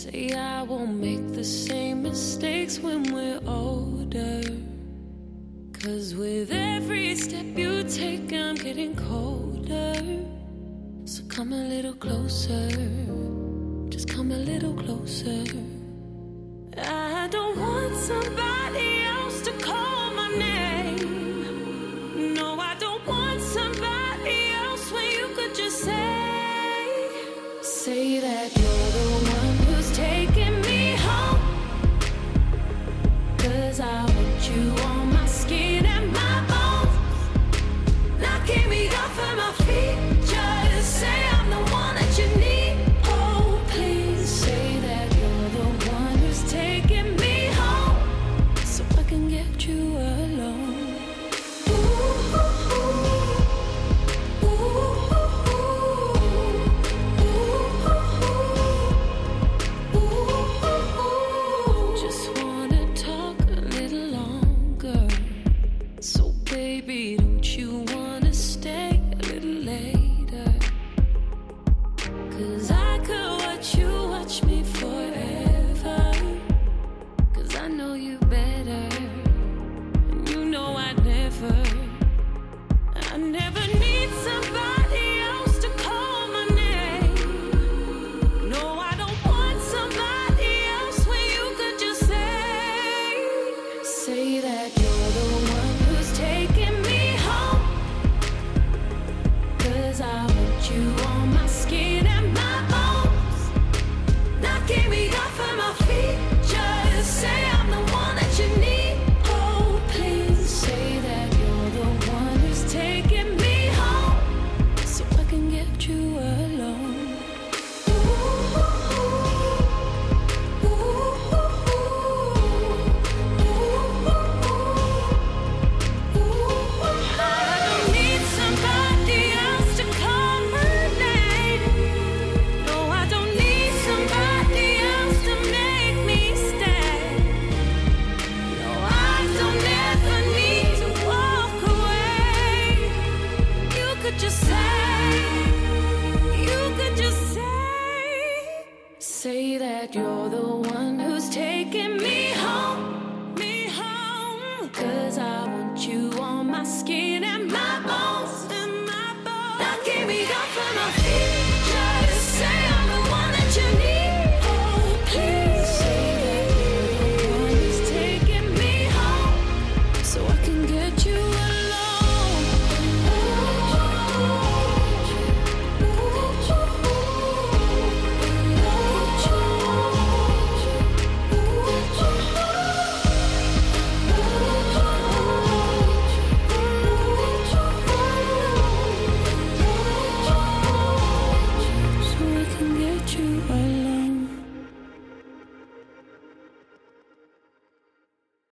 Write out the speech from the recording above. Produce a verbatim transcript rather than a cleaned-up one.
Say I won't make the same mistakes when we're older. Cause with every step you take, I'm getting colder. So come a little closer, just come a little closer. I don't want somebody else to call my name. No, I don't want somebody else when you could just say, say that you're the one who's taking me home. Cause I want you on my skin and my bones, knocking me off of my feet. Just say I'm the one that you need. Oh, please say that you're the one who's taking me home, so I can get you alone. Ooh, ooh, ooh, ooh, ooh, ooh, ooh. Just wanna talk a little longer. So baby, don't you wanna stay a little later? Cause I could watch you watch me forever. Cause I know you better, and you know I never, I never need somebody else to call my name. No, I don't want somebody else when you could just say, say that you're the one who's taking me home. Cause I want you on my skin and my bones, knocking me off of my feet. Just say I'm the one that you need. Oh, please say that you're the one who's taking me home, so I can get you alone. Ooh, ooh, ooh, ooh, ooh, ooh. I don't need somebody else to call my name. No, I don't need somebody else to make me stay. No, I don't ever need to walk away. You could just say, you could just say, say that you're the one who's taking me home, me home. Cause I want you on my skin and